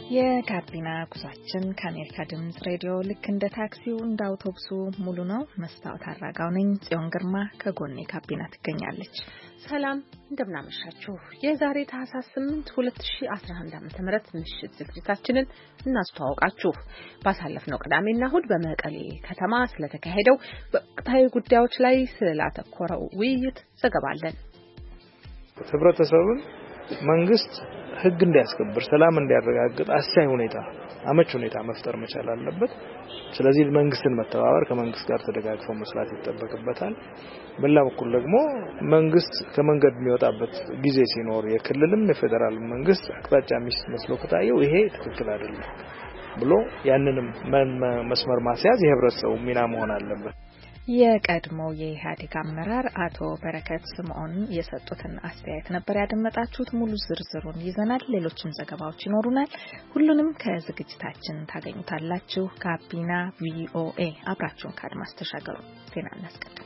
የጋቢና ጉዟችን ከአሜሪካ ድምጽ ሬዲዮ ልክ እንደ ታክሲው እንደ አውቶቡሱ ሙሉ ነው። መስታወት አራጋው ነኝ። ጽዮን ግርማ ከጎኔ ጋቢና ትገኛለች። ሰላም እንደምናመሻችሁ። የዛሬ ታህሳስ 8 2011 ዓ.ም ምሽት ዝግጅታችንን እናስተዋውቃችሁ። ባሳለፍነው ቅዳሜና እሁድ በመቀሌ ከተማ ስለተካሄደው በወቅታዊ ጉዳዮች ላይ ስላተኮረው ውይይት ዘገባ አለን። ህብረተሰቡን መንግስት ህግ እንዲያስከብር ሰላም እንዲያረጋግጥ አሳይ ሁኔታ አመች ሁኔታ መፍጠር መቻል አለበት። ስለዚህ መንግስትን መተባበር ከመንግስት ጋር ተደጋግፎ መስራት ይጠበቅበታል። በሌላ በኩል ደግሞ መንግስት ከመንገድ የሚወጣበት ጊዜ ሲኖር የክልልም የፌደራል መንግስት አቅጣጫ መስሎ ከታየው ይሄ ትክክል አይደለም ብሎ ያንንም መስመር ማስያዝ የህብረተሰቡ ሚና መሆን አለበት። የቀድሞው የኢህአዴግ አመራር አቶ በረከት ስምዖን የሰጡትን አስተያየት ነበር ያደመጣችሁት። ሙሉ ዝርዝሩን ይዘናል። ሌሎችም ዘገባዎች ይኖሩናል። ሁሉንም ከዝግጅታችን ታገኙታላችሁ። ጋቢና ቪኦኤ አብራችሁን ከአድማስ ተሻገሩ። ዜና እናስቀድም።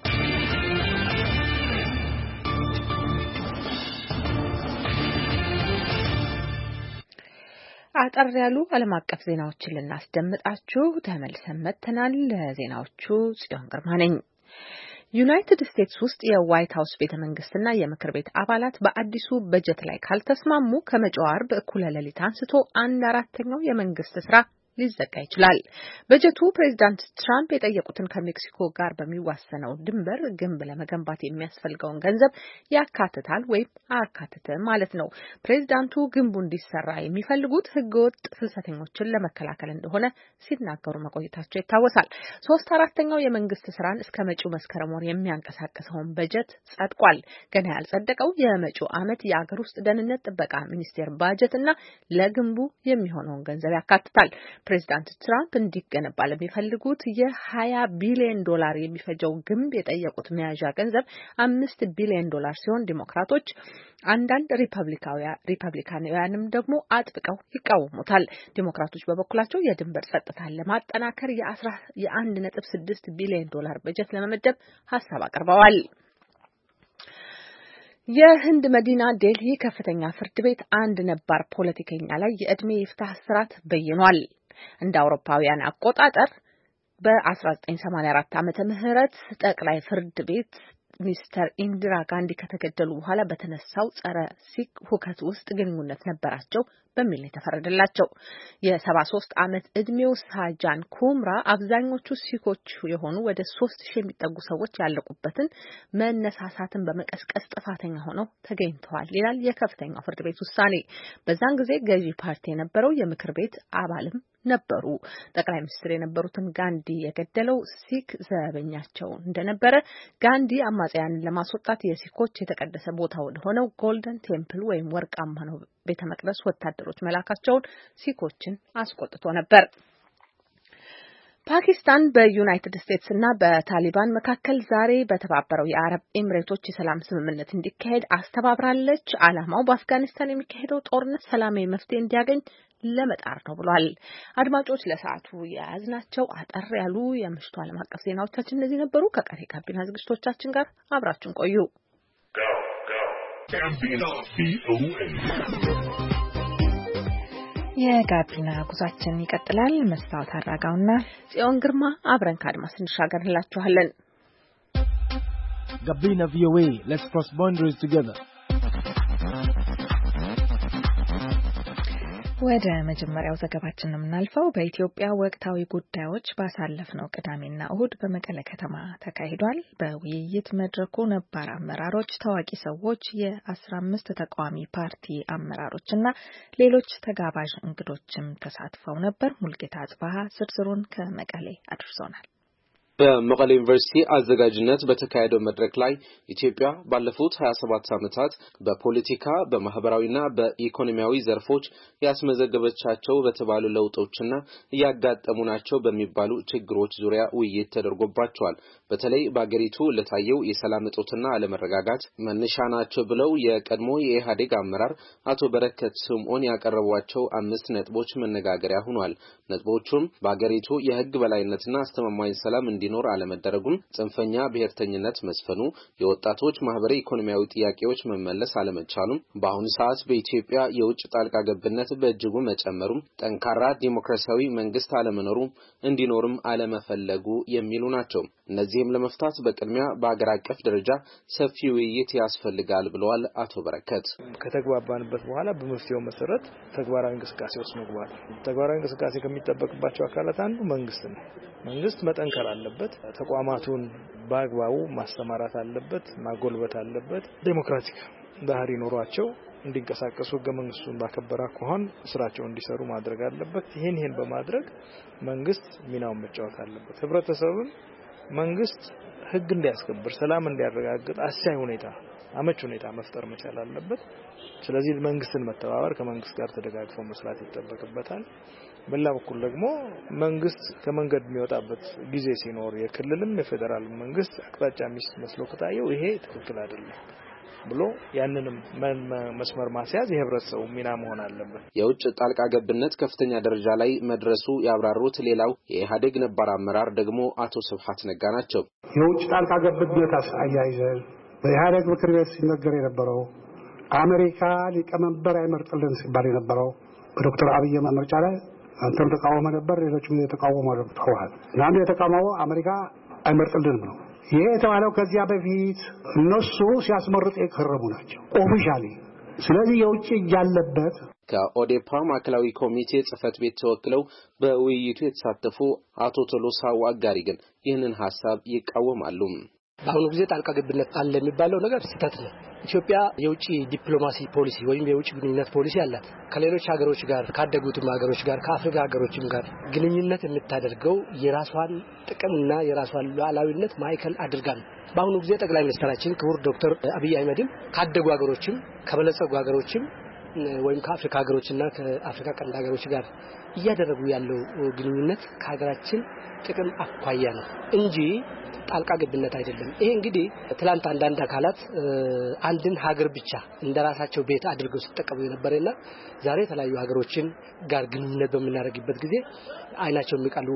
አጠር ያሉ ዓለም አቀፍ ዜናዎችን ልናስደምጣችሁ ተመልሰን መጥተናል። ለዜናዎቹ ጽዮን ግርማ ነኝ። ዩናይትድ ስቴትስ ውስጥ የዋይት ሀውስ ቤተመንግስትና የምክር ቤት አባላት በአዲሱ በጀት ላይ ካልተስማሙ ከመጪው ዓርብ እኩለ ሌሊት አንስቶ 1/4 የመንግስት ስራ ሊዘጋ ይችላል። በጀቱ ፕሬዚዳንት ትራምፕ የጠየቁትን ከሜክሲኮ ጋር በሚዋሰነው ድንበር ግንብ ለመገንባት የሚያስፈልገውን ገንዘብ ያካትታል ወይም አያካትትም ማለት ነው። ፕሬዚዳንቱ ግንቡ እንዲሰራ የሚፈልጉት ህገወጥ ፍልሰተኞችን ለመከላከል እንደሆነ ሲናገሩ መቆየታቸው ይታወሳል። 3/4 የመንግስት ስራን እስከ መጪው መስከረም ወር የሚያንቀሳቅሰውን በጀት ጸድቋል። ገና ያልጸደቀው የመጪው ዓመት የአገር ውስጥ ደህንነት ጥበቃ ሚኒስቴር ባጀት እና ለግንቡ የሚሆነውን ገንዘብ ያካትታል። ፕሬዚዳንት ትራምፕ እንዲገነባ ለሚፈልጉት የ$20 ቢሊዮን የሚፈጀው ግንብ የጠየቁት መያዣ ገንዘብ $5 ቢሊዮን ሲሆን ዲሞክራቶች አንዳንድ ሪፐብሊካውያንም ደግሞ አጥብቀው ይቃወሙታል። ዲሞክራቶች በበኩላቸው የድንበር ጸጥታን ለማጠናከር የ$1.6 ቢሊዮን በጀት ለመመደብ ሀሳብ አቅርበዋል። የህንድ መዲና ዴልሂ ከፍተኛ ፍርድ ቤት አንድ ነባር ፖለቲከኛ ላይ የዕድሜ ይፍታህ እስራት በይኗል። እንደ አውሮፓውያን አቆጣጠር በ1984 ዓመተ ምህረት ጠቅላይ ፍርድ ቤት ሚስተር ኢንዲራ ጋንዲ ከተገደሉ በኋላ በተነሳው ጸረ ሲክ ሁከት ውስጥ ግንኙነት ነበራቸው በሚል የተፈረደላቸው የ73 ዓመት እድሜው ሳጃን ኩምራ አብዛኞቹ ሲኮች የሆኑ ወደ 3000 የሚጠጉ ሰዎች ያለቁበትን መነሳሳትን በመቀስቀስ ጥፋተኛ ሆነው ተገኝተዋል ይላል የከፍተኛው ፍርድ ቤት ውሳኔ። በዛን ጊዜ ገዢ ፓርቲ የነበረው የምክር ቤት አባልም ነበሩ። ጠቅላይ ሚኒስትር የነበሩትን ጋንዲ የገደለው ሲክ ዘበኛቸው እንደነበረ ጋንዲ አማጽያንን ለማስወጣት የሲኮች የተቀደሰ ቦታ ወደ ሆነው ጎልደን ቴምፕል ወይም ወርቃማ ነው ቤተ መቅደስ ወታደሮች መላካቸውን ሲኮችን አስቆጥቶ ነበር። ፓኪስታን በዩናይትድ ስቴትስ እና በታሊባን መካከል ዛሬ በተባበረው የአረብ ኤሚሬቶች የሰላም ስምምነት እንዲካሄድ አስተባብራለች። ዓላማው በአፍጋኒስታን የሚካሄደው ጦርነት ሰላማዊ መፍትሄ እንዲያገኝ ለመጣር ነው ብሏል። አድማጮች ለሰዓቱ የያዝናቸው አጠር ያሉ የምሽቱ ዓለም አቀፍ ዜናዎቻችን እነዚህ ነበሩ። ከቀሪ ጋቢና ዝግጅቶቻችን ጋር አብራችሁን ቆዩ። የጋቢና ጉዟችን ይቀጥላል። መስታወት አራጋውና ጽዮን ግርማ አብረን ከአድማስ እንሻገርላችኋለን። ጋቢና ቪኦኤ let's cross boundaries together። ወደ መጀመሪያው ዘገባችን የምናልፈው በኢትዮጵያ ወቅታዊ ጉዳዮች ባሳለፍነው ቅዳሜና እሁድ በመቀለ ከተማ ተካሂዷል። በውይይት መድረኩ ነባር አመራሮች፣ ታዋቂ ሰዎች፣ የ15 ተቃዋሚ ፓርቲ አመራሮችና ሌሎች ተጋባዥ እንግዶችም ተሳትፈው ነበር። ሙልጌታ አጽባሃ ዝርዝሩን ከመቀሌ አድርሶናል። በመቀሌ ዩኒቨርሲቲ አዘጋጅነት በተካሄደው መድረክ ላይ ኢትዮጵያ ባለፉት 27 ዓመታት በፖለቲካ በማህበራዊና በኢኮኖሚያዊ ዘርፎች ያስመዘገበቻቸው በተባሉ ለውጦችና ያጋጠሙናቸው በሚባሉ ችግሮች ዙሪያ ውይይት ተደርጎባቸዋል። በተለይ በአገሪቱ ለታየው የሰላም እጦትና አለመረጋጋት መነሻ ናቸው ብለው የቀድሞ የኢህአዴግ አመራር አቶ በረከት ስምዖን ያቀረቧቸው 5 ነጥቦች መነጋገሪያ ሆኗል። ነጥቦቹም በአገሪቱ የህግ በላይነትና አስተማማኝ ሰላም እንዲኖር አለመደረጉም፣ ጽንፈኛ ብሔርተኝነት መስፈኑ፣ የወጣቶች ማህበራዊ ኢኮኖሚያዊ ጥያቄዎች መመለስ አለመቻሉም፣ በአሁኑ ሰዓት በኢትዮጵያ የውጭ ጣልቃ ገብነት በእጅጉ መጨመሩም፣ ጠንካራ ዲሞክራሲያዊ መንግስት አለመኖሩ እንዲኖርም አለመፈለጉ የሚሉ ናቸው። እነዚህም ለመፍታት በቅድሚያ በአገር አቀፍ ደረጃ ሰፊ ውይይት ያስፈልጋል ብለዋል አቶ በረከት። ከተግባባንበት በኋላ በመፍትሄው መሰረት ተግባራዊ እንቅስቃሴ ውስጥ መግባት። ተግባራዊ እንቅስቃሴ ከሚጠበቅባቸው አካላት አንዱ መንግስት ነው። መንግስት መጠንከር አለበት፣ ተቋማቱን በአግባቡ ማስተማራት አለበት፣ ማጎልበት አለበት፣ ዴሞክራቲክ ባህሪ ኖሯቸው እንዲንቀሳቀሱ ህገ መንግስቱን ባከበረ አኳኋን ስራቸውን እንዲሰሩ ማድረግ አለበት። ይሄን በማድረግ መንግስት ሚናውን መጫወት አለበት። ህብረተሰቡን መንግስት ህግ እንዲያስከብር፣ ሰላም እንዲያረጋግጥ አስቻይ ሁኔታ፣ አመች ሁኔታ መፍጠር መቻል አለበት። ስለዚህ መንግስትን መተባበር፣ ከመንግስት ጋር ተደጋግፎ መስራት ይጠበቅበታል። በሌላ በኩል ደግሞ መንግስት ከመንገድ የሚወጣበት ጊዜ ሲኖር የክልልም የፌደራል መንግስት አቅጣጫ የሚስት መስሎ ከታየው ይሄ ትክክል አይደለም ብሎ ያንንም መስመር ማስያዝ የህብረተሰቡ ሚና መሆን አለበት። የውጭ ጣልቃ ገብነት ከፍተኛ ደረጃ ላይ መድረሱ ያብራሩት ሌላው የኢህአዴግ ነባር አመራር ደግሞ አቶ ስብሐት ነጋ ናቸው። የውጭ ጣልቃ ገብነት አያይዘን በኢህአዴግ ምክር ቤት ሲነገር የነበረው አሜሪካ ሊቀመንበር አይመርጥልን ሲባል የነበረው በዶክተር አብይ ምርጫ ላይ አንተም ተቃውሞ ነበር፣ ሌሎችም የተቃወሙ ተዋል። አንዱ የተቃወመው አሜሪካ አይመርጥልንም ነው። ይሄ የተባለው ከዚያ በፊት እነሱ ሲያስመርጡ የከረሙ ናቸው ኦፊሻሊ። ስለዚህ የውጭ ያለበት ከኦዴፓ ማዕከላዊ ኮሚቴ ጽህፈት ቤት ተወክለው በውይይቱ የተሳተፉ አቶ ቶሎሳ ዋጋሪ ግን ይህንን ሐሳብ ይቃወማሉ። በአሁኑ ጊዜ ጣልቃ ገብነት አለ የሚባለው ነገር ስህተት ነው። ኢትዮጵያ የውጭ ዲፕሎማሲ ፖሊሲ ወይም የውጭ ግንኙነት ፖሊሲ አላት። ከሌሎች ሀገሮች ጋር፣ ካደጉትም ሀገሮች ጋር፣ ከአፍሪካ ሀገሮችም ጋር ግንኙነት የምታደርገው የራሷን ጥቅምና የራሷን ሉዓላዊነት ማዕከል አድርጋ ነው። በአሁኑ ጊዜ ጠቅላይ ሚኒስትራችን ክቡር ዶክተር አብይ አህመድም ካደጉ ሀገሮችም ከበለጸጉ ሀገሮችም ወይም ከአፍሪካ ሀገሮችና ከአፍሪካ ቀንድ ሀገሮች ጋር እያደረጉ ያለው ግንኙነት ከሀገራችን ጥቅም አኳያ ነው እንጂ ጣልቃ ገብነት አይደለም። ይሄ እንግዲህ ትላንት አንዳንድ አካላት አንድን ሀገር ብቻ እንደራሳቸው ቤት አድርገው ሲጠቀሙ የነበረና ዛሬ የተለያዩ ሀገሮችን ጋር ግንኙነት በመናረግበት ጊዜ አይናቸው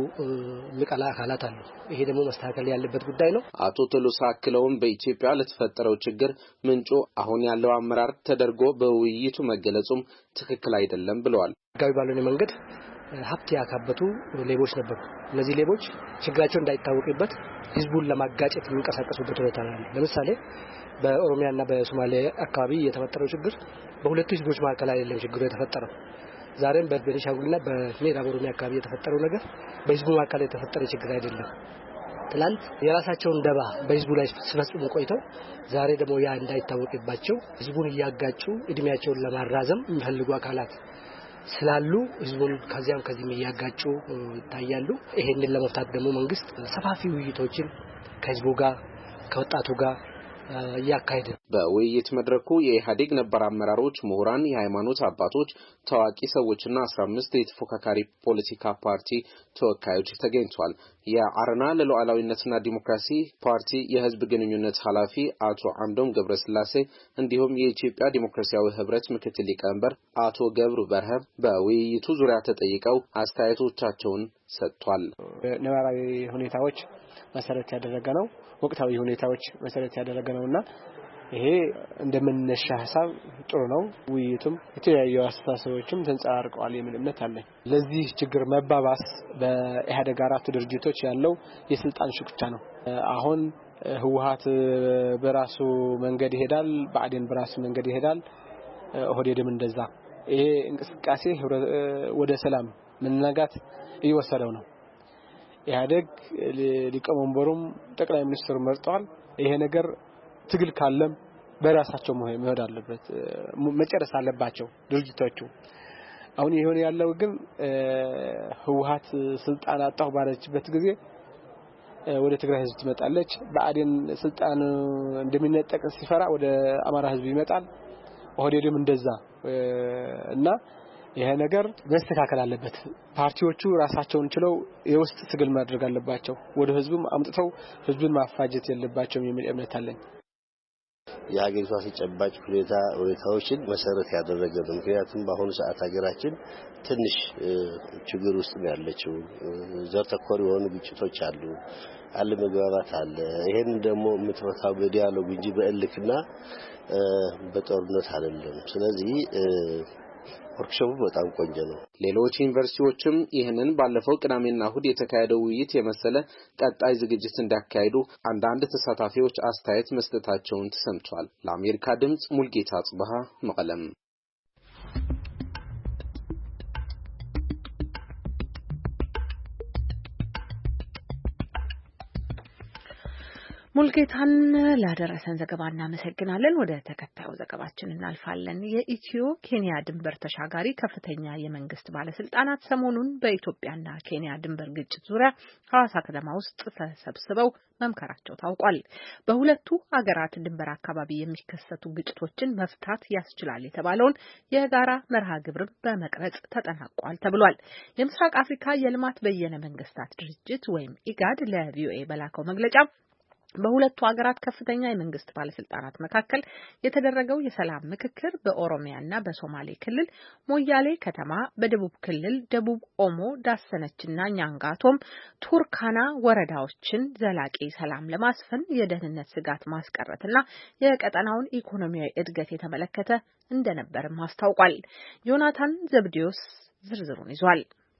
የሚቀላ አካላት አሉ። ይሄ ደግሞ መስተካከል ያለበት ጉዳይ ነው። አቶ ቶሎሳ አክለውም በኢትዮጵያ ለተፈጠረው ችግር ምንጩ አሁን ያለው አመራር ተደርጎ በውይይቱ መገለጹም ትክክል አይደለም ብለዋል። ህጋዊ ባልሆነ መንገድ ሀብት ያካበቱ ሌቦች ነበሩ። እነዚህ ሌቦች ችግራቸው እንዳይታወቅበት ህዝቡን ለማጋጨት የሚንቀሳቀሱበት ሁኔታ ነው። ለምሳሌ በኦሮሚያና በሶማሌ አካባቢ የተፈጠረው ችግር በሁለቱ ህዝቦች መካከል አይደለም ችግሩ የተፈጠረው። ዛሬም በቤኒሻንጉልና በምዕራብ ኦሮሚያ አካባቢ የተፈጠረው ነገር በህዝቡ መካከል የተፈጠረ ችግር አይደለም። ትላንት የራሳቸውን ደባ በህዝቡ ላይ ሲፈጽሙ ቆይተው ዛሬ ደግሞ ያ እንዳይታወቅባቸው ህዝቡን እያጋጩ እድሜያቸውን ለማራዘም የሚፈልጉ አካላት ስላሉ ህዝቡን ከዚያም ከዚህም እያጋጩ ይታያሉ። ይሄንን ለመፍታት ደግሞ መንግስት ሰፋፊ ውይይቶችን ከህዝቡ ጋር ከወጣቱ ጋር ያካሄደ። በውይይት መድረኩ የኢህአዴግ ነባር አመራሮች፣ ምሁራን፣ የሃይማኖት አባቶች፣ ታዋቂ ሰዎችና 15 የተፎካካሪ ፖለቲካ ፓርቲ ተወካዮች ተገኝተዋል። የአረና ለሉዓላዊነትና ዲሞክራሲ ፓርቲ የህዝብ ግንኙነት ኃላፊ አቶ አምዶም ገብረስላሴ እንዲሁም የኢትዮጵያ ዲሞክራሲያዊ ህብረት ምክትል ሊቀመንበር አቶ ገብሩ በርሀ በውይይቱ ዙሪያ ተጠይቀው አስተያየቶቻቸውን ሰጥቷል። ነባራዊ ሁኔታዎች መሰረት ያደረገ ነው። ወቅታዊ ሁኔታዎች መሰረት ያደረገ ነውና ይሄ እንደመነሻ ሐሳብ ጥሩ ነው። ውይይቱም የተለያዩ አስተሳሰቦችም ተንጸባርቀዋል የሚል እምነት አለኝ። ለዚህ ችግር መባባስ በኢህአዴግ አራቱ ድርጅቶች ያለው የስልጣን ሽኩቻ ነው። አሁን ህወሓት በራሱ መንገድ ይሄዳል፣ ብአዴን በራሱ መንገድ ይሄዳል፣ ኦህዴድም እንደዛ። ይሄ እንቅስቃሴ ወደ ሰላም መናጋት እየወሰደው ነው። ኢህአዴግ ሊቀመንበሩም ጠቅላይ ሚኒስትሩ መርጠዋል። ይሄ ነገር ትግል ካለም በራሳቸው መሄድ አለበት፣ መጨረስ አለባቸው ድርጅቶቹ። አሁን ይሄን ያለው ግን ህወሓት ስልጣን አጣው ባለችበት ጊዜ ወደ ትግራይ ህዝብ ትመጣለች። ብአዴን ስልጣን እንደሚነጠቅ ሲፈራ ወደ አማራ ህዝብ ይመጣል። ኦህዴድም እንደዛ እና ይሄ ነገር መስተካከል አለበት። ፓርቲዎቹ ራሳቸውን ችለው የውስጥ ትግል ማድረግ አለባቸው። ወደ ህዝቡም አምጥተው ህዝቡን ማፋጀት የለባቸውም የሚል እምነት አለኝ። የሀገሪቷ ተጨባጭ ሁኔታዎችን መሰረት ያደረገ ነው። ምክንያቱም በአሁኑ ሰዓት ሀገራችን ትንሽ ችግር ውስጥ ነው ያለችው። ዘር ተኮር የሆኑ ግጭቶች አሉ፣ አለመግባባት አለ። ይሄን ደግሞ የምትፈታው በዲያሎግ እንጂ በእልክና በጦርነት አይደለም። ስለዚህ ወርክሾፑ በጣም ቆንጆ ነው። ሌሎች ዩኒቨርሲቲዎችም ይህንን ባለፈው ቅዳሜና እሁድ የተካሄደው ውይይት የመሰለ ቀጣይ ዝግጅት እንዲያካሂዱ አንዳንድ ተሳታፊዎች አስተያየት መስጠታቸውን ተሰምቷል። ለአሜሪካ ድምጽ ሙልጌታ ጽባህ መቀለም። ሙልጌታን ላደረሰን ዘገባ እናመሰግናለን። ወደ ተከታዩ ዘገባችን እናልፋለን። የኢትዮ ኬንያ ድንበር ተሻጋሪ ከፍተኛ የመንግስት ባለስልጣናት ሰሞኑን በኢትዮጵያና ኬንያ ድንበር ግጭት ዙሪያ ሐዋሳ ከተማ ውስጥ ተሰብስበው መምከራቸው ታውቋል። በሁለቱ ሀገራት ድንበር አካባቢ የሚከሰቱ ግጭቶችን መፍታት ያስችላል የተባለውን የጋራ መርሃ ግብር በመቅረጽ ተጠናቋል ተብሏል። የምስራቅ አፍሪካ የልማት በየነ መንግስታት ድርጅት ወይም ኢጋድ ለቪኦኤ በላከው መግለጫ በሁለቱ ሀገራት ከፍተኛ የመንግስት ባለስልጣናት መካከል የተደረገው የሰላም ምክክር በኦሮሚያና በሶማሌ ክልል ሞያሌ ከተማ፣ በደቡብ ክልል ደቡብ ኦሞ ዳሰነችና ኛንጋቶም ቱርካና ወረዳዎችን ዘላቂ ሰላም ለማስፈን የደህንነት ስጋት ማስቀረትና የቀጠናውን ኢኮኖሚያዊ እድገት የተመለከተ እንደነበርም አስታውቋል። ዮናታን ዘብዲዮስ ዝርዝሩን ይዟል።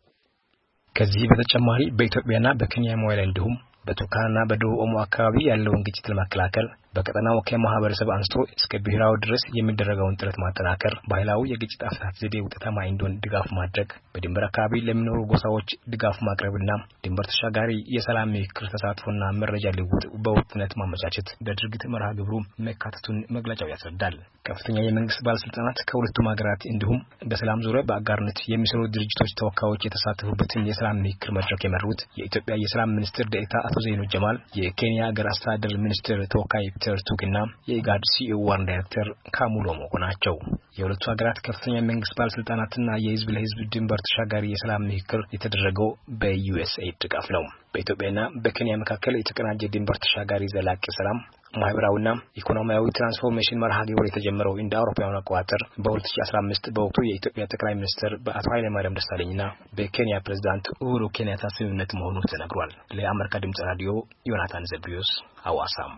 ከዚህ በተጨማሪ በኢትዮጵያና በኬንያ ሞያሌ እንዲሁም በቱርካናና በደቡብ ኦሞ አካባቢ ያለውን ግጭት ለመከላከል በቀጠናው ከማህበረሰብ አንስቶ እስከ ብሔራዊ ድረስ የሚደረገውን ጥረት ማጠናከር፣ ባህላዊ የግጭት አፈታት ዘዴ ውጤታማ እንዲሆን ድጋፍ ማድረግ፣ በድንበር አካባቢ ለሚኖሩ ጎሳዎች ድጋፍ ማቅረብና ድንበር ተሻጋሪ የሰላም ምክክር ተሳትፎና መረጃ ልውውጥ በወጥነት ማመቻቸት በድርጊት መርሃ ግብሩ መካተቱን መግለጫው ያስረዳል። ከፍተኛ የመንግስት ባለስልጣናት ከሁለቱም ሀገራት እንዲሁም በሰላም ዙሪያ በአጋርነት የሚሰሩ ድርጅቶች ተወካዮች የተሳተፉበትን የሰላም ምክክር መድረክ የመሩት የኢትዮጵያ የሰላም ሚኒስትር ዴኤታ አቶ ዘይኑ ጀማል፣ የኬንያ ሀገር አስተዳደር ሚኒስትር ተወካይ ቱክና የኢጋድ ሲኢኦ ዋና ዳይሬክተር ካሙሎ ሞኮ ናቸው። የሁለቱ ሀገራት ከፍተኛ መንግስት ባለስልጣናትና የህዝብ ለህዝብ ድንበር ተሻጋሪ የሰላም ምክክር የተደረገው በዩኤስኤይድ ድጋፍ ነው። በኢትዮጵያና በኬንያ መካከል የተቀናጀ ድንበር ተሻጋሪ ዘላቂ ሰላም ማህበራዊና ኢኮኖሚያዊ ትራንስፎርሜሽን መርሃ ግብር የተጀመረው እንደ አውሮፓውያን አቆጣጠር በ2015 በወቅቱ የኢትዮጵያ ጠቅላይ ሚኒስትር በአቶ ኃይለማርያም ደሳለኝና በኬንያ ፕሬዝዳንት ኡሁሩ ኬንያታ ስምምነት መሆኑ ተነግሯል። ለአሜሪካ ድምጽ ራዲዮ ዮናታን ዘብሪዮስ ሐዋሳም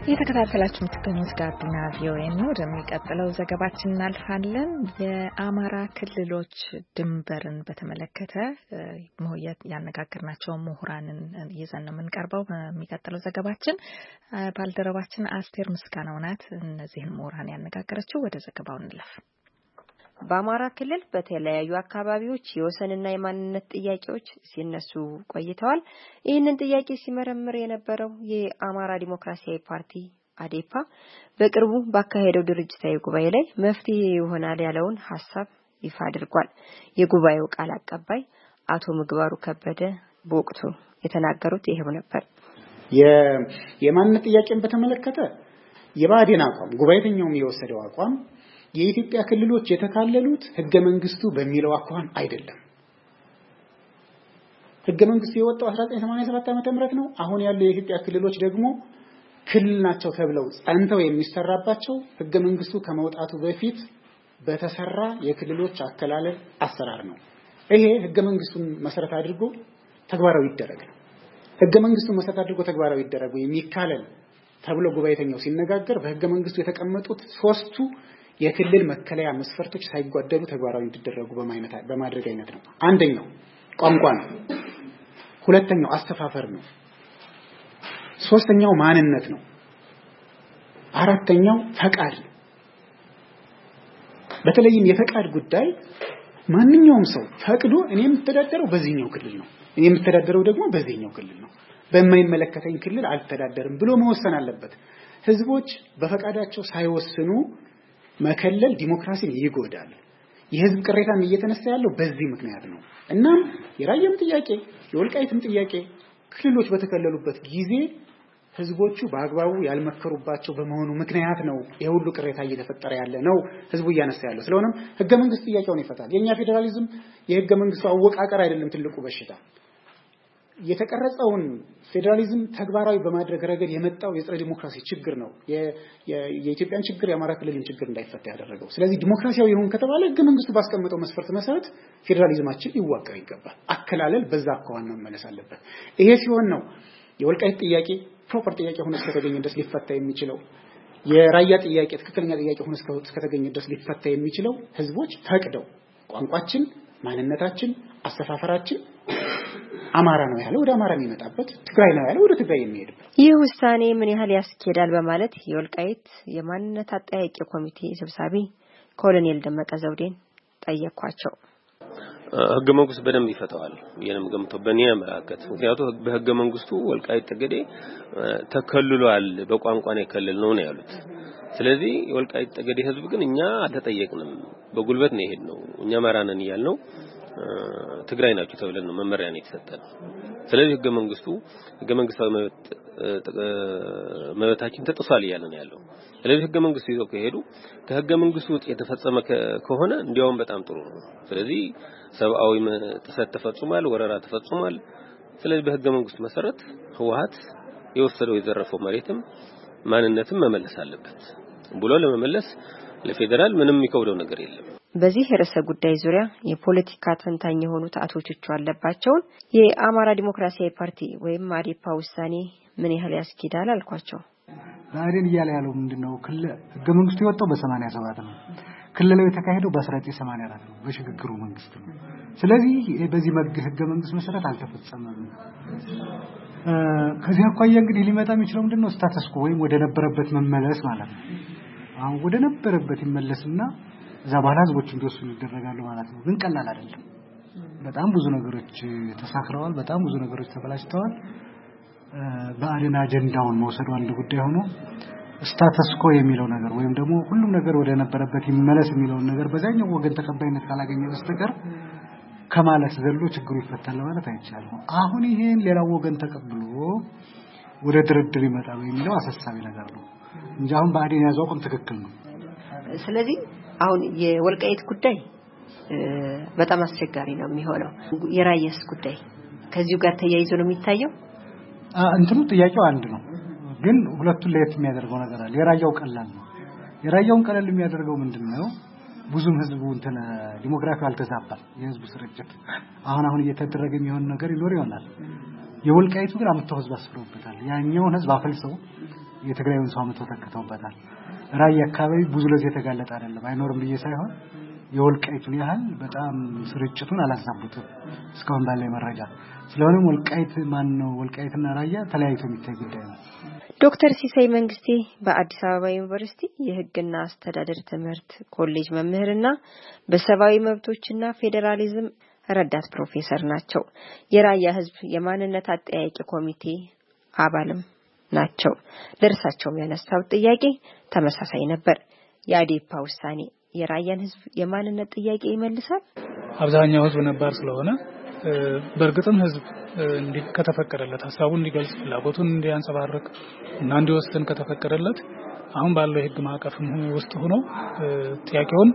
የተከታተላችሁ የምትገኙት ጋቢና ቪኦኤ ነው። ወደሚቀጥለው ዘገባችን እናልፋለን። የአማራ ክልሎች ድንበርን በተመለከተ ያነጋገርናቸው ምሁራንን ይዘን ነው የምንቀርበው። በሚቀጥለው ዘገባችን ባልደረባችን አስቴር ምስጋናው ናት እነዚህን ምሁራን ያነጋገረችው። ወደ ዘገባው እንለፍ። በአማራ ክልል በተለያዩ አካባቢዎች የወሰንና የማንነት ጥያቄዎች ሲነሱ ቆይተዋል። ይህንን ጥያቄ ሲመረምር የነበረው የአማራ ዲሞክራሲያዊ ፓርቲ አዴፓ በቅርቡ ባካሄደው ድርጅታዊ ጉባኤ ላይ መፍትሄ ይሆናል ያለውን ሐሳብ ይፋ አድርጓል። የጉባኤው ቃል አቀባይ አቶ ምግባሩ ከበደ በወቅቱ የተናገሩት ይሄው ነበር። የማንነት ጥያቄን በተመለከተ የባዴን አቋም ጉባኤተኛውም የወሰደው አቋም የኢትዮጵያ ክልሎች የተካለሉት ህገ መንግስቱ በሚለው አኳኋን አይደለም። ህገ መንግስቱ የወጣው 1987 ዓመተ ምህረት ነው። አሁን ያለው የኢትዮጵያ ክልሎች ደግሞ ክልል ናቸው ተብለው ጸንተው የሚሰራባቸው ህገ መንግስቱ ከመውጣቱ በፊት በተሰራ የክልሎች አከላለል አሰራር ነው። ይሄ ህገ መንግስቱን መሰረት አድርጎ ተግባራዊ ይደረግ ነው። ህገ መንግስቱን መሰረት አድርጎ ተግባራዊ ይደረግ የሚካለል ተብሎ ጉባኤተኛው ሲነጋገር በህገ መንግስቱ የተቀመጡት ሶስቱ የክልል መከለያ መስፈርቶች ሳይጓደሉ ተግባራዊ እንዲደረጉ በማድረግ አይነት ነው። አንደኛው ቋንቋ ነው። ሁለተኛው አስተፋፈር ነው። ሶስተኛው ማንነት ነው። አራተኛው ፈቃድ ነው። በተለይም የፈቃድ ጉዳይ ማንኛውም ሰው ፈቅዶ እኔ የምተዳደረው በዚህኛው ክልል ነው፣ እኔ የምተዳደረው ደግሞ በዚህኛው ክልል ነው፣ በማይመለከተኝ ክልል አልተዳደርም ብሎ መወሰን አለበት። ህዝቦች በፈቃዳቸው ሳይወስኑ መከለል ዲሞክራሲን ይጎዳል። የህዝብ ቅሬታም እየተነሳ ያለው በዚህ ምክንያት ነው። እናም የራየም ጥያቄ የወልቃይትም ጥያቄ ክልሎች በተከለሉበት ጊዜ ህዝቦቹ በአግባቡ ያልመከሩባቸው በመሆኑ ምክንያት ነው የሁሉ ቅሬታ እየተፈጠረ ያለ ነው ህዝቡ እያነሳ ያለው። ስለሆነም ህገ መንግስት ጥያቄውን ይፈታል። የኛ ፌደራሊዝም የህገ መንግስቱ አወቃቀር አይደለም ትልቁ በሽታ። የተቀረጸውን ፌደራሊዝም ተግባራዊ በማድረግ ረገድ የመጣው የጸረ ዲሞክራሲ ችግር ነው የኢትዮጵያን ችግር የአማራ ክልልን ችግር እንዳይፈታ ያደረገው። ስለዚህ ዲሞክራሲያዊ ይሁን ከተባለ ህገ መንግስቱ ባስቀመጠው መስፈርት መሰረት ፌደራሊዝማችን ሊዋቀር ይገባል። አከላለል በዛ አኳኋን መመለስ አለበት። ይሄ ሲሆን ነው የወልቃይት ጥያቄ ፕሮፐር ጥያቄ ሆኖ እስከተገኘ ድረስ ሊፈታ የሚችለው። የራያ ጥያቄ ትክክለኛ ጥያቄ ሆኖ እስከተገኘ ድረስ ሊፈታ የሚችለው ህዝቦች ፈቅደው ቋንቋችን፣ ማንነታችን፣ አስተፋፈራችን አማራ ነው ያለው ወደ አማራ የሚመጣበት፣ ትግራይ ነው ያለው ወደ ትግራይ የሚሄድበት። ይህ ውሳኔ ምን ያህል ያስኬዳል በማለት የወልቃይት የማንነት አጠያቂ ኮሚቴ ሰብሳቢ ኮሎኔል ደመቀ ዘውዴን ጠየኳቸው። ህገ መንግስቱ በደንብ ይፈታዋል የነም ገምተው በእኔ አመለካከት። ምክንያቱም በህገ መንግስቱ ወልቃይት ጠገዴ ተከልሏል በቋንቋ ነው የከለል ነው ያሉት። ስለዚህ የወልቃይት ጠገዴ ህዝብ ግን እኛ አልተጠየቅንም በጉልበት ነው የሄድነው እኛ አማራ ነን ያልነው ትግራይ ናቸው ተብለን ነው መመሪያ ነው የተሰጠን። ስለዚህ ህገ መንግስታዊ መብታችን ተጥሷል ያለን ያለው። ስለዚህ ህገ መንግስቱ ይዘው ከሄዱ ከህገ መንግስቱ ውጪ የተፈጸመ ከሆነ እንዲያውም በጣም ጥሩ ነው። ስለዚህ ሰብአዊ ጥሰት ተፈጽሟል፣ ወረራ ተፈጽሟል። ስለዚህ በህገ መንግስቱ መሰረት ህወሓት የወሰደው የዘረፈው መሬትም ማንነትም መመለስ አለበት ብሎ ለመመለስ ለፌደራል ምንም የሚከብደው ነገር የለም። በዚህ ርዕሰ ጉዳይ ዙሪያ የፖለቲካ ተንታኝ የሆኑት አቶ ቹቹ አለባቸውን የአማራ ዲሞክራሲያዊ ፓርቲ ወይም አዴፓ ውሳኔ ምን ያህል ያስኬዳል አልኳቸው። ዛሬን እያለ ያለው ምንድነው? ህገ መንግስቱ የወጣው በ87 ነው። ክልላዊ የተካሄደው በ1984 ነው በሽግግሩ መንግስት ነው። ስለዚህ በዚህ ህገ መንግስት መሰረት አልተፈጸመም። ከዚህ አኳያ እንግዲህ ሊመጣ የሚችለው ምንድነው? ስታተስ ኮ ወይም ወደ ነበረበት መመለስ ማለት ነው። አሁን ወደ ነበረበት ይመለስና እዛ በኋላ ህዝቦች እንዲወስኑ ይደረጋሉ ማለት ነው። ግን ቀላል አይደለም። በጣም ብዙ ነገሮች ተሳክረዋል። በጣም ብዙ ነገሮች ተበላሽተዋል። በአዲና አጀንዳውን መውሰዱ አንድ ጉዳይ ሆኖ ስታተስ ኮ የሚለው ነገር ወይም ደግሞ ሁሉም ነገር ወደ ነበረበት ይመለስ የሚለው ነገር በዛኛው ወገን ተቀባይነት ካላገኘ በስተቀር ከማለት ዘሎ ችግሩ ይፈታል ማለት አይቻልም። አሁን ይሄን ሌላው ወገን ተቀብሎ ወደ ድርድር ይመጣል የሚለው አሳሳቢ ነገር ነው እንጂ አሁን በአዲና ያዘው አቋም ትክክል ነው። ስለዚህ አሁን የወልቃይት ጉዳይ በጣም አስቸጋሪ ነው የሚሆነው። የራያስ ጉዳይ ከዚሁ ጋር ተያይዞ ነው የሚታየው። እንትኑ ጥያቄው አንድ ነው፣ ግን ሁለቱን ለየት የሚያደርገው ነገር አለ። የራያው ቀላል ነው። የራያውን ቀላል የሚያደርገው ምንድነው? ብዙም ህዝቡ ዲሞግራፊ አልተዛባም። የህዝቡ ስርጭት አሁን እየተደረገ የሚሆን ነገር ይኖር ይሆናል። የወልቃይቱ ግን አመጣው ህዝብ አስፍሮበታል። ያኛውን ህዝብ አፈልሰው የትግራይን ሰው አመቶ ተከተውበታል። ራያ አካባቢ ብዙ ለዚህ የተጋለጠ አይደለም አይኖርም ብዬ ሳይሆን የወልቃይቱን ያህል በጣም ስርጭቱን አላዛቡትም እስካሁን ባለው መረጃ። ስለሆነም ወልቃይት ማን ነው ወልቃይትና ራያ ተለያይቶ የሚታይ ጉዳይ ነው። ዶክተር ሲሳይ መንግስቴ በአዲስ አበባ ዩኒቨርሲቲ የሕግና አስተዳደር ትምህርት ኮሌጅ መምህርና በሰብአዊ መብቶችና ፌዴራሊዝም ረዳት ፕሮፌሰር ናቸው። የራያ ህዝብ የማንነት አጠያቂ ኮሚቴ አባልም ናቸው። ለርሳቸው ያነሳው ጥያቄ ተመሳሳይ ነበር። የአዴፓ ውሳኔ የራያን ህዝብ የማንነት ጥያቄ ይመልሳል? አብዛኛው ህዝብ ነባር ስለሆነ በእርግጥም ህዝብ ከተፈቀደለት ሐሳቡን እንዲገልጽ ፍላጎቱን እንዲያንጸባርቅ እና እንዲወስን ከተፈቀደለት አሁን ባለው የህግ ማዕቀፍም ውስጥ ሆኖ ጥያቄውን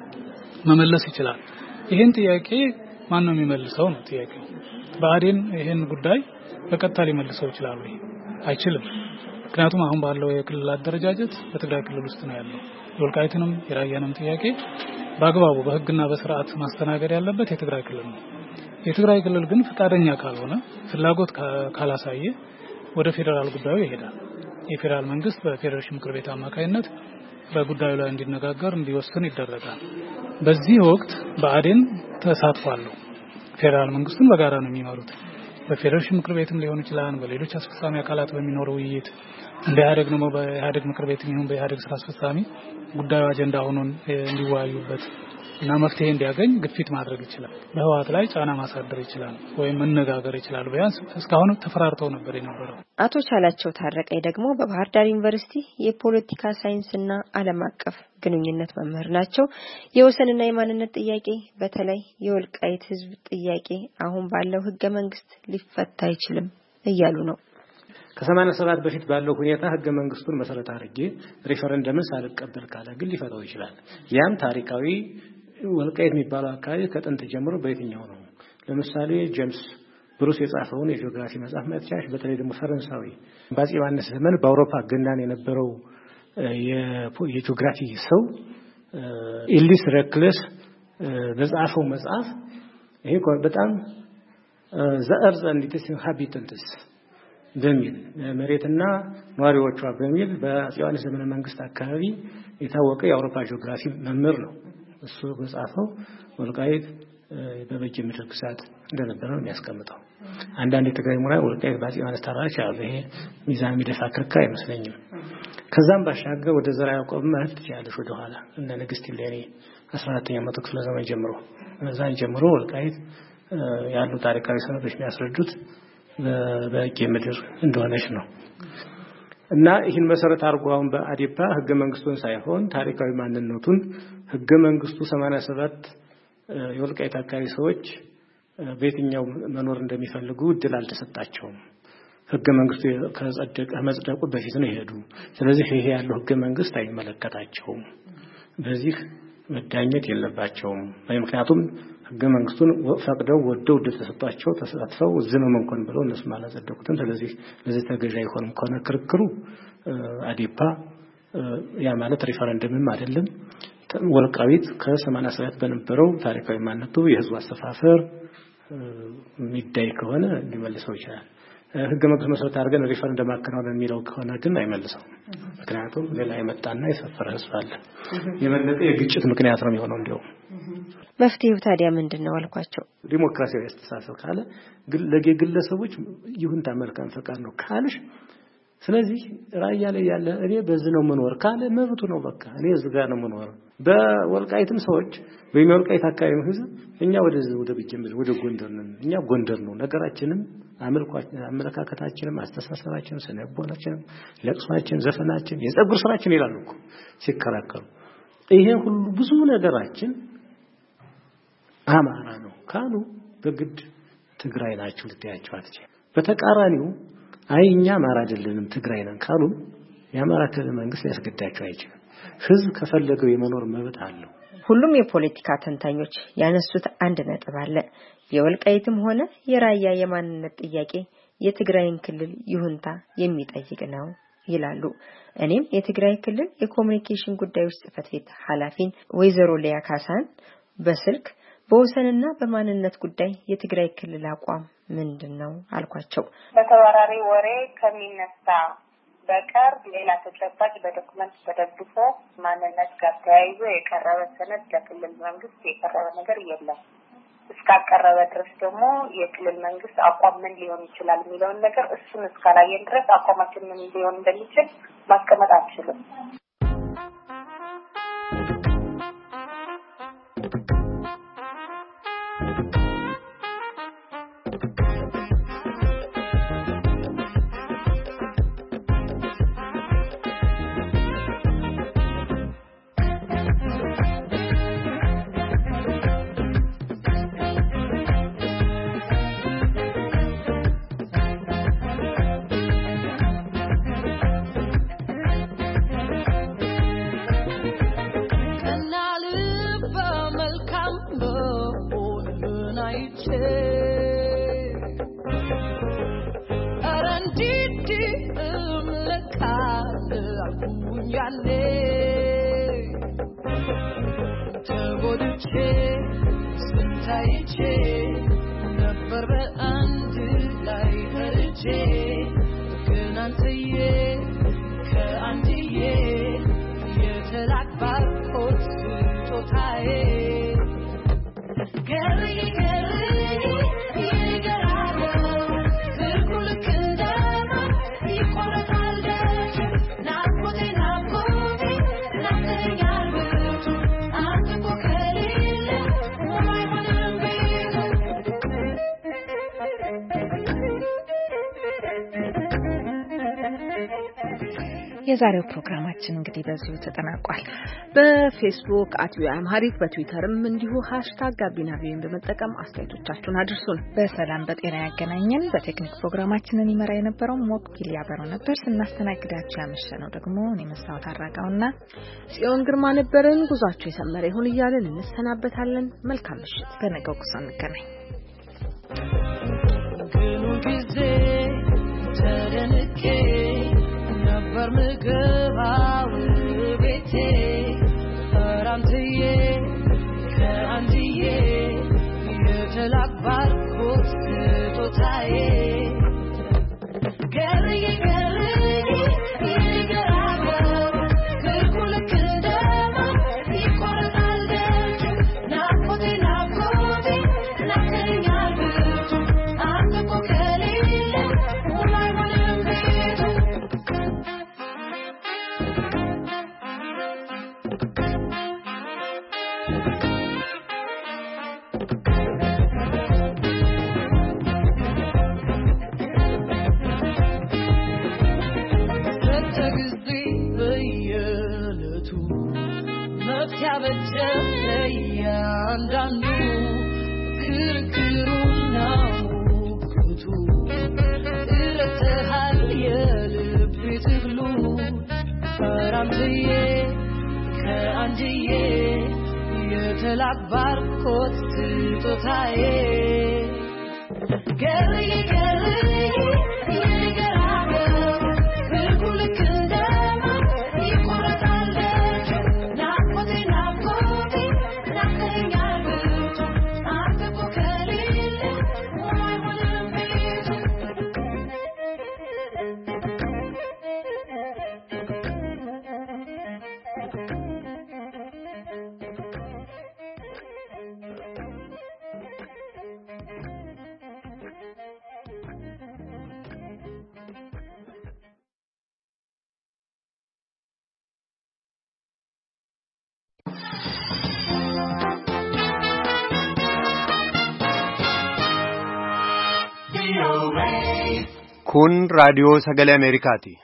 መመለስ ይችላል። ይሄን ጥያቄ ማን ነው የሚመልሰው ነው ጥያቄው። ብአዴን ይሄን ጉዳይ በቀጥታ ሊመልሰው ይችላል ወይ? አይችልም። ምክንያቱም አሁን ባለው የክልል አደረጃጀት በትግራይ ክልል ውስጥ ነው ያለው። የወልቃይትንም የራያንም ጥያቄ በአግባቡ በህግና በስርዓት ማስተናገድ ያለበት የትግራይ ክልል ነው። የትግራይ ክልል ግን ፈቃደኛ ካልሆነ ፍላጎት ካላሳየ ወደ ፌደራል ጉዳዩ ይሄዳል። የፌደራል መንግስት በፌዴሬሽን ምክር ቤት አማካይነት በጉዳዩ ላይ እንዲነጋገር እንዲወስን ይደረጋል። በዚህ ወቅት ብአዴን ተሳትፏል። ፌደራል መንግስቱን በጋራ ነው የሚመሩት። በፌዴሬሽን ምክር ቤትም ሊሆን ይችላል በሌሎች አስፈጻሚ አካላት በሚኖረው ውይይት እንደ ኢህአዴግ ነው በኢህአዴግ ምክር ቤት ይሁን በኢህአዴግ ስራ አስፈጻሚ ጉዳዩ አጀንዳ ሆኖ እንዲወያዩበት እና መፍትሄ እንዲያገኝ ግፊት ማድረግ ይችላል። በህወሓት ላይ ጫና ማሳደር ይችላል ወይም መነጋገር ይችላል። ቢያንስ እስካሁን ተፈራርተው ነበር የነበረው። አቶ ቻላቸው ታረቀኝ ደግሞ በባህር ዳር ዩኒቨርሲቲ የፖለቲካ ሳይንስና ዓለም አቀፍ ግንኙነት መምህር ናቸው። የወሰንና የማንነት ጥያቄ በተለይ የወልቃይት ህዝብ ጥያቄ አሁን ባለው ህገ መንግስት ሊፈታ አይችልም እያሉ ነው። ከ87 በፊት ባለው ሁኔታ ህገ መንግስቱን መሰረት አድርጌ ሪፈረንደምን ሳልቀበል ካለ ግን ሊፈታው ይችላል። ያም ታሪካዊ ወልቃይት የሚባለው አካባቢ ከጥንት ጀምሮ በየትኛው ነው? ለምሳሌ ጄምስ ብሩስ የጻፈውን የጂኦግራፊ መጽሐፍ መጥቻሽ በተለይ ደግሞ ፈረንሳዊ በአፄ ዮሐንስ ዘመን በአውሮፓ ገናን የነበረው የጂኦግራፊ ሰው ኢሊስ ሬክለስ በጻፈው መጽሐፍ ይሄ በጣም the earth and its inhabitants በሚል መሬትና ነዋሪዎቿ በሚል በአፄ ዮሐንስ ዘመነ መንግስት አካባቢ የታወቀ የአውሮፓ ጂኦግራፊ መምህር ነው። እሱ በጻፈው ወልቃይት በበጀ ምድር ግዛት እንደነበረ ነው የሚያስቀምጠው። አንዳንድ የትግራይ ምሁራን ወልቃይት በአፄ ዮሐንስ ተራራች ያለ ይሄ ሚዛን የሚደፋ ክርክር አይመስለኝም። ከዛም ባሻገር ወደ ዘርዓ ያዕቆብ መሄድ ትችላለሽ ወደ ኋላ እነ ንግስት እሌኒ 14ኛው መቶ ክፍለ ዘመን ጀምሮ እዛን ጀምሮ ወልቃይት ያሉ ታሪካዊ ሰነዶች የሚያስረዱት በበጀ ምድር እንደሆነች ነው። እና ይህን መሰረት አድርጎ አሁን በአዴፓ ህገ መንግስቱን ሳይሆን ታሪካዊ ማንነቱን ህገ መንግስቱ 87 የወልቃይት አካባቢ ሰዎች በየትኛው መኖር እንደሚፈልጉ እድል አልተሰጣቸውም። ህገ መንግስቱ ከመጽደቁ በፊት ነው ይሄዱ። ስለዚህ ይሄ ያለው ህገ መንግስት አይመለከታቸውም። በዚህ መዳኘት የለባቸውም። ምክንያቱም ህገ መንግስቱን ፈቅደው ወደው ተሰጣቸው ተሳትፈው ዝም እንኳን ብለው እነሱ ማላጸደቁትን ስለዚህ ለዚህ ተገዥ አይሆንም ከሆነ ክርክሩ አዴፓ ያ ማለት ሪፈረንደምም አይደለም። ወልቃይት ከ87 በነበረው ታሪካዊ ማንነቱ የህዝብ አስተፋፈር ሚዳይ ከሆነ ሊመልሰው ይችላል። ህገ መንግስት መሰረት አድርገን ሪፈረንደም አከናወን የሚለው ከሆነ ግን አይመልሰው። ምክንያቱም ሌላ የመጣና የሰፈረ ህዝብ አለ። የበለጠ የግጭት ምክንያት ነው የሚሆነው። እንዲያው መፍትሄው ታዲያ ምንድነው አልኳቸው። ዲሞክራሲያዊ አስተሳሰብ ካለ ግለሰቦች ይሁንታ መልካም ፈቃድ ነው ካልሽ ስለዚህ ራያ ላይ ያለ እኔ በዚህ ነው መኖር ካለ መብቱ ነው። በቃ እኔ እዚህ ጋር ነው መኖር። በወልቃይትም ሰዎች በሚወልቃይት አካባቢ ህዝብ እኛ ወደዚህ ወደ ቢጀምር ወደ ጎንደር ነን። እኛ ጎንደር ነው ነገራችንም አመለካከታችንም አስተሳሰባችንም ስነቦናችንም ለቅሷችን ዘፈናችን የጸጉር ስራችን ይላሉ እኮ ሲከራከሩ። ይሄ ሁሉ ብዙ ነገራችን አማራ ነው ካሉ በግድ ትግራይ ናችሁ ልትያቸው አትችልም። በተቃራኒው አይ እኛ አማራ አይደለንም ትግራይ ነን ካሉ የአማራ ክልል መንግስት ያስገዳቸው አይችልም። ህዝብ ከፈለገው የመኖር መብት አለው። ሁሉም የፖለቲካ ተንታኞች ያነሱት አንድ ነጥብ አለ። የወልቃይትም ሆነ የራያ የማንነት ጥያቄ የትግራይን ክልል ይሁንታ የሚጠይቅ ነው ይላሉ። እኔም የትግራይ ክልል የኮሙኒኬሽን ጉዳዮች ጽህፈት ቤት ኃላፊን ወይዘሮ ሊያ ካሳን በስልክ በወሰንና በማንነት ጉዳይ የትግራይ ክልል አቋም ምንድነው አልኳቸው። በተወራሪ ወሬ ከሚነሳ በቀር ሌላ ተጨባጭ በዶክመንት ተደግፎ ማንነት ጋር ተያይዞ የቀረበ ሰነድ ለክልል መንግስት የቀረበ ነገር የለም። እስካቀረበ ድረስ ደግሞ የክልል መንግስት አቋም ምን ሊሆን ይችላል የሚለውን ነገር እሱን እስካላየን ድረስ አቋማችን ምን ሊሆን እንደሚችል ማስቀመጥ አንችልም። የዛሬው ፕሮግራማችን እንግዲህ በዚሁ ተጠናቋል። በፌስቡክ @ቪኦኤአምሃሪክ በትዊተርም እንዲሁ #ጋቢናቪን በመጠቀም አስተያየቶቻችሁን አድርሱን። በሰላም በጤና ያገናኘን። በቴክኒክ ፕሮግራማችንን ይመራ የነበረው ሞክቢል ያበረው ነበር። ስናስተናግዳችሁ ያመሸነው ደግሞ እኔ መስታወት አራጋውና ጽዮን ግርማ ነበርን። ጉዟችሁ የሰመረ ይሁን እያልን እንሰናበታለን። መልካም ምሽት። በነገው ጉዞ እንገናኝ። ምግባው ቤቴ አራምትዬ ከአንድዬ የተላባርኩት ስጦታዬ ገርዬ የተላባርኩት ስጦታዬ ገርዬ Kun raadiyoo sagalee Ameerikaati.